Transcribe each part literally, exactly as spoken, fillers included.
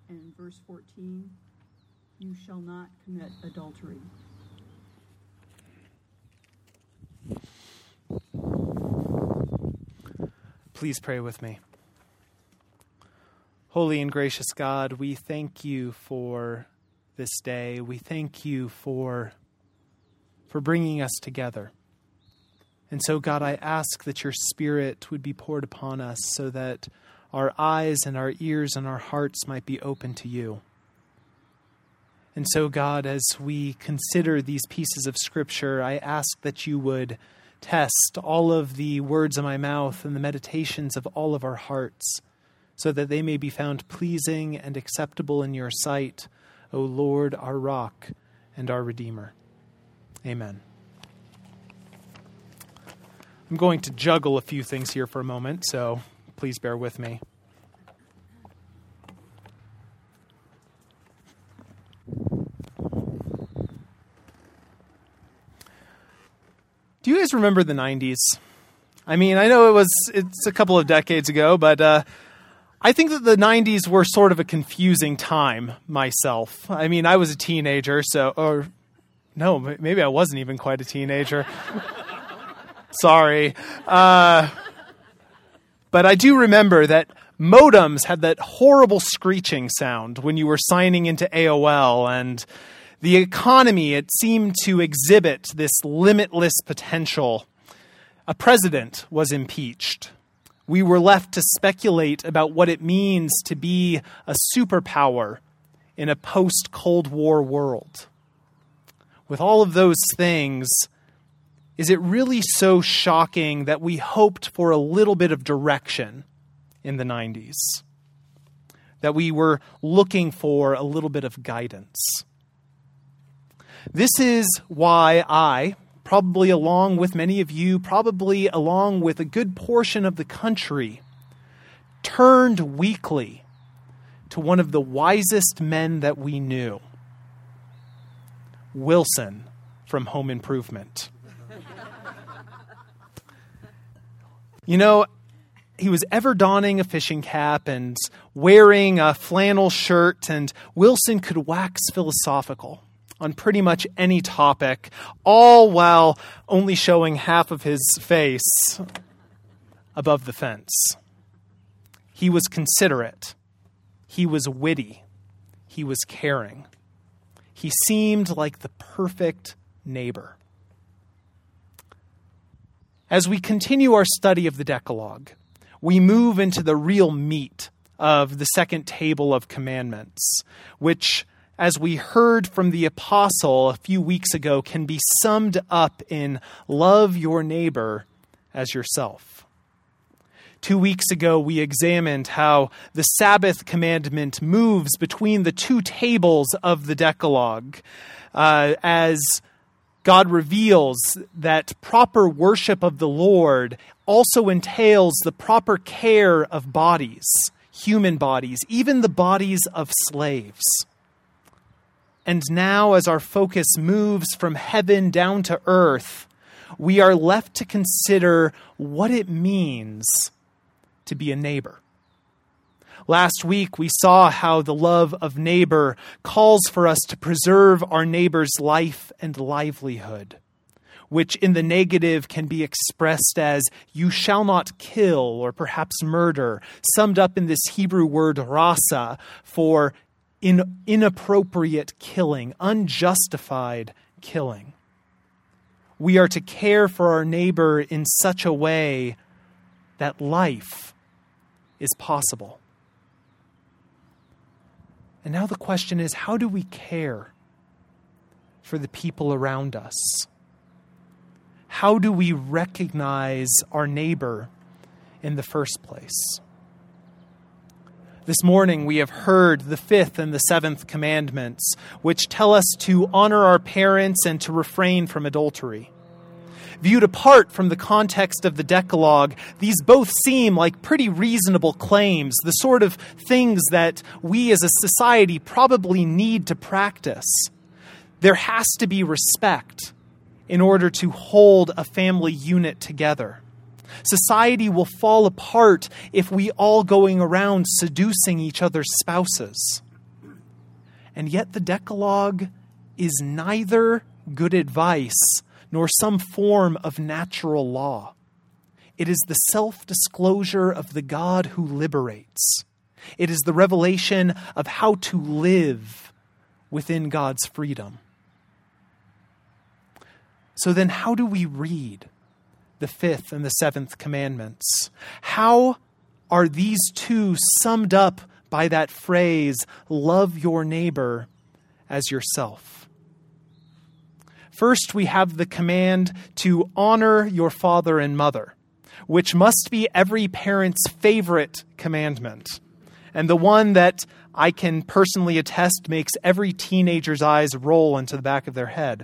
and verse fourteen, you shall not commit adultery. Please pray with me. Holy and gracious God, we thank you for this day. We thank you for, for bringing us together. And so, God, I ask that your Spirit would be poured upon us so that our eyes and our ears and our hearts might be open to you. And so, God, as we consider these pieces of Scripture, I ask that you would test all of the words of my mouth and the meditations of all of our hearts, so that they may be found pleasing and acceptable in your sight, O Lord, our rock and our Redeemer. Amen. I'm going to juggle a few things here for a moment, so please bear with me. Do you guys remember the nineties? I mean, I know it was it's a couple of decades ago, but uh, I think that the nineties were sort of a confusing time myself. I mean, I was a teenager, so, or no, maybe I wasn't even quite a teenager. Sorry. Uh, but I do remember that modems had that horrible screeching sound when you were signing into A O L, and the economy, it seemed to exhibit this limitless potential. A president was impeached. We were left to speculate about what it means to be a superpower in a post-Cold War world. With all of those things, is it really so shocking that we hoped for a little bit of direction in the nineties? That we were looking for a little bit of guidance? This is why I, probably along with many of you, probably along with a good portion of the country, turned weakly to one of the wisest men that we knew, Wilson from Home Improvement. You know, he was ever donning a fishing cap and wearing a flannel shirt, and Wilson could wax philosophical on pretty much any topic, all while only showing half of his face above the fence. He was considerate. He was witty. He was caring. He seemed like the perfect neighbor. As we continue our study of the Decalogue, we move into the real meat of the second table of commandments, which, as we heard from the apostle a few weeks ago, can be summed up in love your neighbor as yourself. Two weeks ago, we examined how the Sabbath commandment moves between the two tables of the Decalogue, uh, as God reveals that proper worship of the Lord also entails the proper care of bodies, human bodies, even the bodies of slaves. And now, as our focus moves from heaven down to earth, we are left to consider what it means to be a neighbor. Last week, we saw how the love of neighbor calls for us to preserve our neighbor's life and livelihood, which in the negative can be expressed as you shall not kill or perhaps murder, summed up in this Hebrew word rasa for in inappropriate killing, unjustified killing. We are to care for our neighbor in such a way that life is possible. And now the question is, how do we care for the people around us? How do we recognize our neighbor in the first place? This morning we have heard the fifth and the seventh commandments, which tell us to honor our parents and to refrain from adultery. Viewed apart from the context of the Decalogue, these both seem like pretty reasonable claims, the sort of things that we as a society probably need to practice. There has to be respect in order to hold a family unit together. Society will fall apart if we all going around seducing each other's spouses. And yet the Decalogue is neither good advice nor some form of natural law. It is the self-disclosure of the God who liberates. It is the revelation of how to live within God's freedom. So then how do we read the fifth and the seventh commandments? How are these two summed up by that phrase, love your neighbor as yourself? First, we have the command to honor your father and mother, which must be every parent's favorite commandment, and the one that I can personally attest makes every teenager's eyes roll into the back of their head.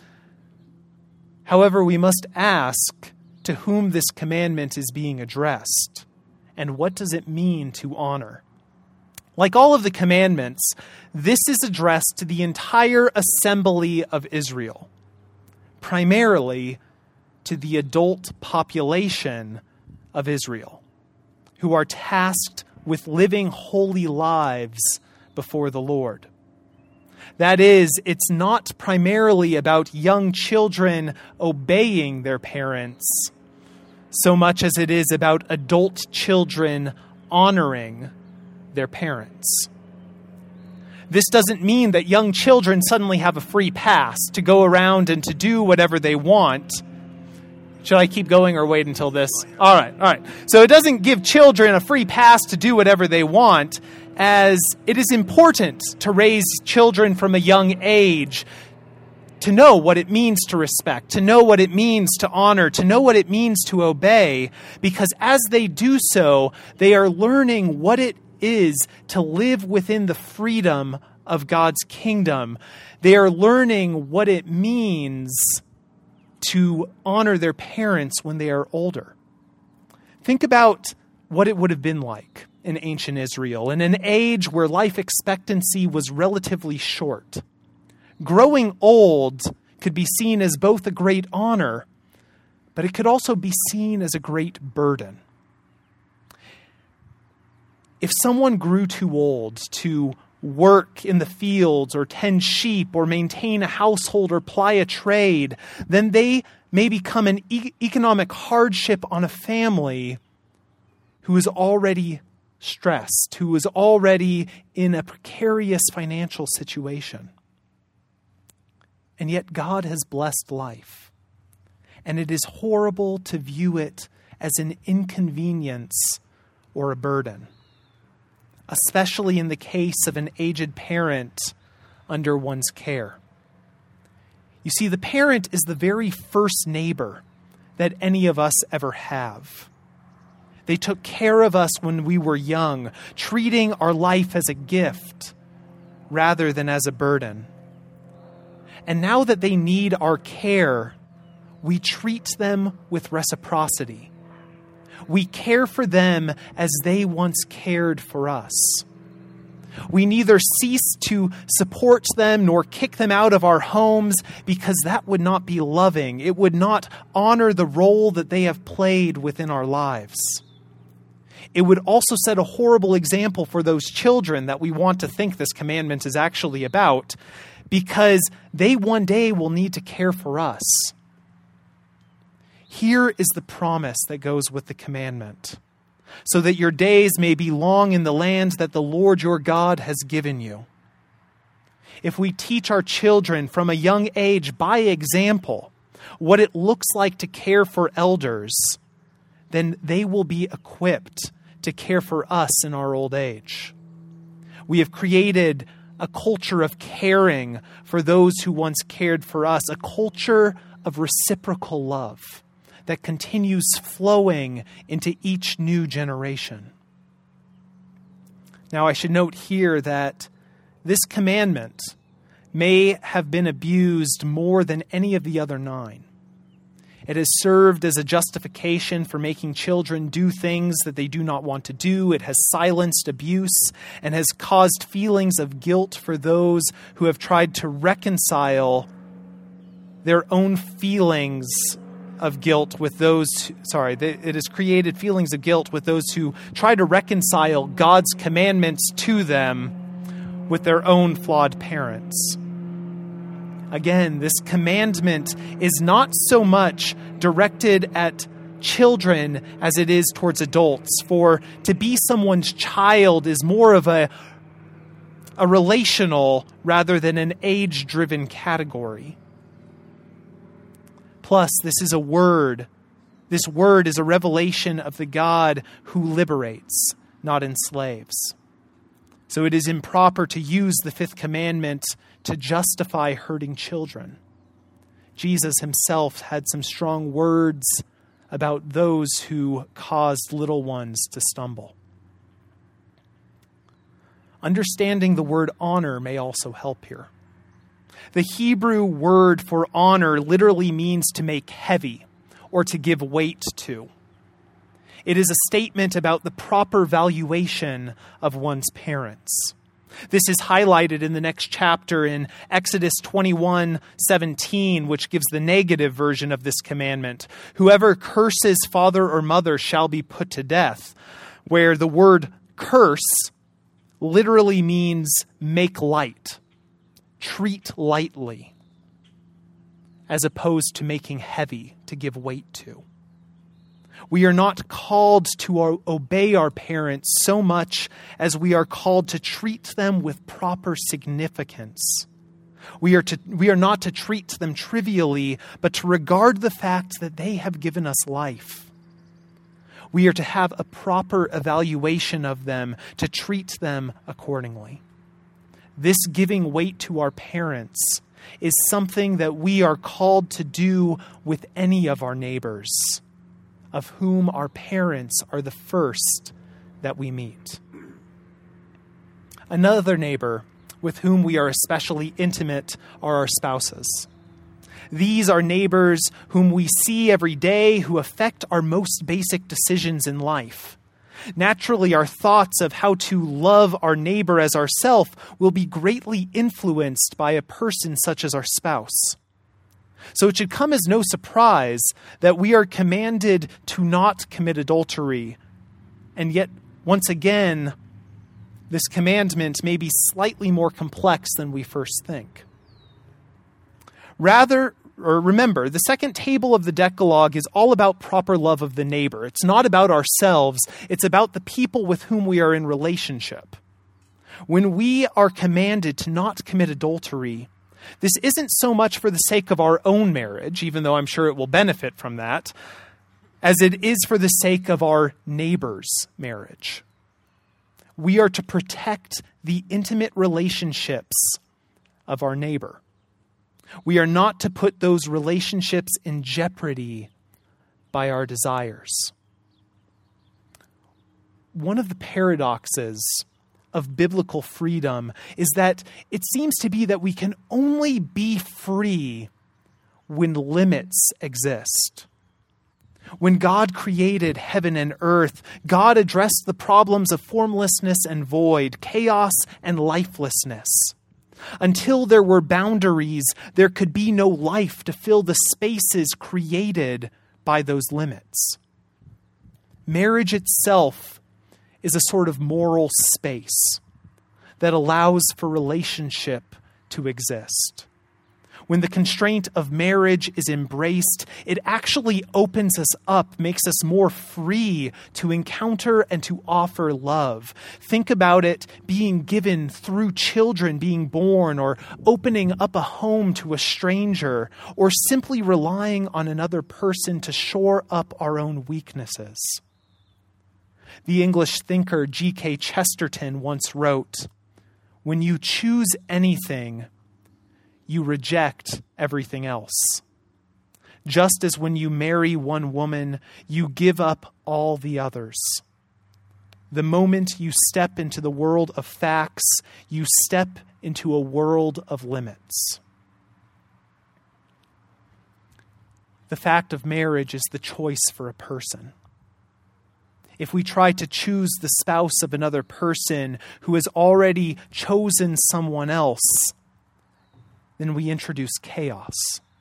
However, we must ask to whom this commandment is being addressed, and what does it mean to honor? Like all of the commandments, this is addressed to the entire assembly of Israel, primarily to the adult population of Israel, who are tasked with living holy lives before the Lord. That is, it's not primarily about young children obeying their parents, so much as it is about adult children honoring their parents. This doesn't mean that young children suddenly have a free pass to go around and to do whatever they want. Should I keep going or wait until this? All right, all right. So it doesn't give children a free pass to do whatever they want, as it is important to raise children from a young age to know what it means to respect, to know what it means to honor, to know what it means to obey, because as they do so, they are learning what it is to live within the freedom of God's kingdom. They are learning what it means to honor their parents when they are older. Think about what it would have been like in ancient Israel, in an age where life expectancy was relatively short. Growing old could be seen as both a great honor, but it could also be seen as a great burden. If someone grew too old to work in the fields or tend sheep or maintain a household or ply a trade, then they may become an e- economic hardship on a family who is already stressed, who is already in a precarious financial situation. And yet God has blessed life, and it is horrible to view it as an inconvenience or a burden, especially in the case of an aged parent under one's care. You see, the parent is the very first neighbor that any of us ever have. They took care of us when we were young, treating our life as a gift rather than as a burden. And now that they need our care, we treat them with reciprocity. We care for them as they once cared for us. We neither cease to support them nor kick them out of our homes, because that would not be loving. It would not honor the role that they have played within our lives. It would also set a horrible example for those children that we want to think this commandment is actually about, because they one day will need to care for us. Here is the promise that goes with the commandment, so that your days may be long in the land that the Lord your God has given you. If we teach our children from a young age by example what it looks like to care for elders, then they will be equipped to care for us in our old age. We have created a culture of caring for those who once cared for us, a culture of reciprocal love that continues flowing into each new generation. Now, I should note here that this commandment may have been abused more than any of the other nine. It has served as a justification for making children do things that they do not want to do. It has silenced abuse and has caused feelings of guilt for those who have tried to reconcile their own feelings of guilt with those, sorry, it has created feelings of guilt with those who try to reconcile God's commandments to them with their own flawed parents. Again, this commandment is not so much directed at children as it is towards adults. For to be someone's child is more of a, a relational rather than an age-driven category. Plus, this is a word. This word is a revelation of the God who liberates, not enslaves. So it is improper to use the fifth commandment to justify hurting children. Jesus himself had some strong words about those who caused little ones to stumble. Understanding the word honor may also help here. The Hebrew word for honor literally means to make heavy or to give weight to. It is a statement about the proper valuation of one's parents. This is highlighted in the next chapter in Exodus twenty-one seventeen, which gives the negative version of this commandment. Whoever curses father or mother shall be put to death, where the word curse literally means make light, treat lightly, as opposed to making heavy to give weight to. We are not called to obey our parents so much as we are called to treat them with proper significance. We are to, we are not to treat them trivially, but to regard the fact that they have given us life. We are to have a proper evaluation of them, to treat them accordingly. This giving weight to our parents is something that we are called to do with any of our neighbors, of whom our parents are the first that we meet. Another neighbor with whom we are especially intimate are our spouses. These are neighbors whom we see every day, who affect our most basic decisions in life. Naturally, our thoughts of how to love our neighbor as ourself will be greatly influenced by a person such as our spouse. So it should come as no surprise that we are commanded to not commit adultery. And yet, once again, this commandment may be slightly more complex than we first think. Rather, or remember, the second table of the Decalogue is all about proper love of the neighbor. It's not about ourselves. It's about the people with whom we are in relationship. When we are commanded to not commit adultery, this isn't so much for the sake of our own marriage, even though I'm sure it will benefit from that, as it is for the sake of our neighbor's marriage. We are to protect the intimate relationships of our neighbor. We are not to put those relationships in jeopardy by our desires. One of the paradoxes of biblical freedom is that it seems to be that we can only be free when limits exist. When God created heaven and earth, God addressed the problems of formlessness and void, chaos and lifelessness. Until there were boundaries, there could be no life to fill the spaces created by those limits. Marriage itself is a sort of moral space that allows for relationship to exist. When the constraint of marriage is embraced, it actually opens us up, makes us more free to encounter and to offer love. Think about it being given through children being born, or opening up a home to a stranger, or simply relying on another person to shore up our own weaknesses. The English thinker G K Chesterton once wrote, "When you choose anything, you reject everything else. Just as when you marry one woman, you give up all the others. The moment you step into the world of facts, you step into a world of limits." The fact of marriage is the choice for a person. If we try to choose the spouse of another person who has already chosen someone else, then we introduce chaos.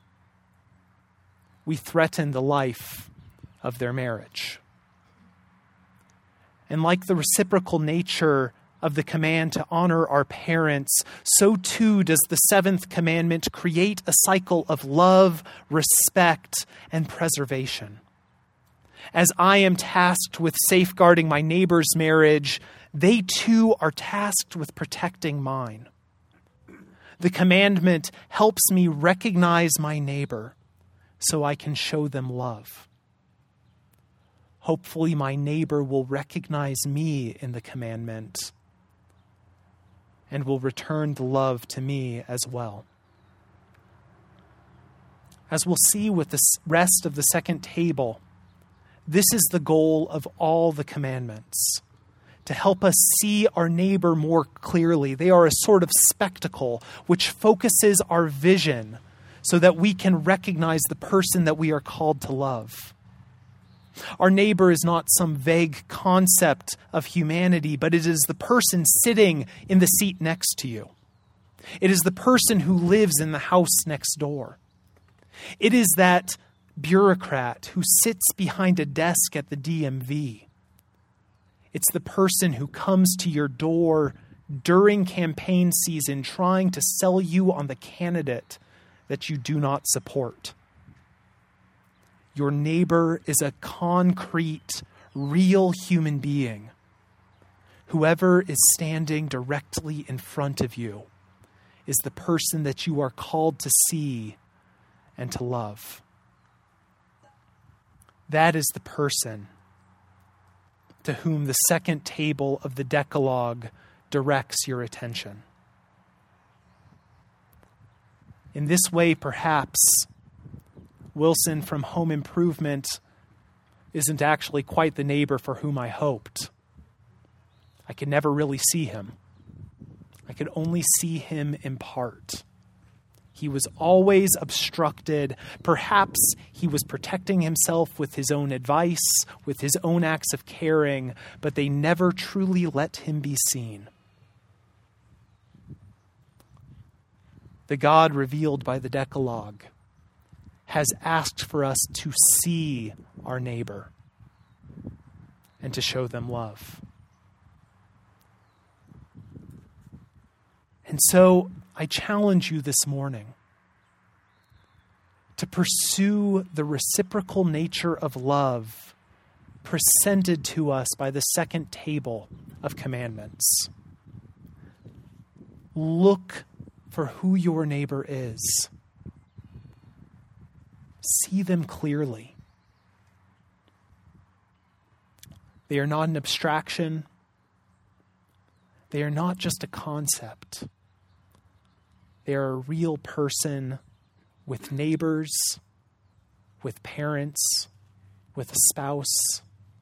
We threaten the life of their marriage. And like the reciprocal nature of the command to honor our parents, so too does the seventh commandment create a cycle of love, respect, and preservation. As I am tasked with safeguarding my neighbor's marriage, they too are tasked with protecting mine. The commandment helps me recognize my neighbor so I can show them love. Hopefully, my neighbor will recognize me in the commandment and will return the love to me as well. As we'll see with the rest of the second table, this is the goal of all the commandments, to help us see our neighbor more clearly. They are a sort of spectacle which focuses our vision so that we can recognize the person that we are called to love. Our neighbor is not some vague concept of humanity, but it is the person sitting in the seat next to you. It is the person who lives in the house next door. It is that bureaucrat who sits behind a desk at the D M V. It's the person who comes to your door during campaign season trying to sell you on the candidate that you do not support. Your neighbor is a concrete, real human being. Whoever is standing directly in front of you is the person that you are called to see and to love. That is the person to whom the second table of the Decalogue directs your attention. In this way, perhaps, Wilson from Home Improvement isn't actually quite the neighbor for whom I hoped. I could never really see him. I could only see him in part. He was always obstructed. Perhaps he was protecting himself with his own advice, with his own acts of caring, but they never truly let him be seen. The God revealed by the Decalogue has asked for us to see our neighbor and to show them love. And so I challenge you this morning to pursue the reciprocal nature of love presented to us by the second table of commandments. Look for who your neighbor is. See them clearly. They are not an abstraction. They are not just a concept. They are a real person with neighbors, with parents, with a spouse.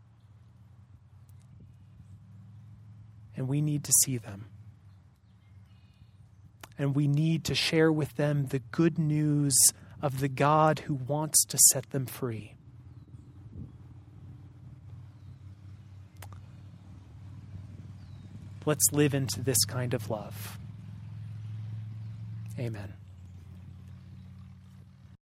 And we need to see them. And we need to share with them the good news of the God who wants to set them free. Let's live into this kind of love. Amen.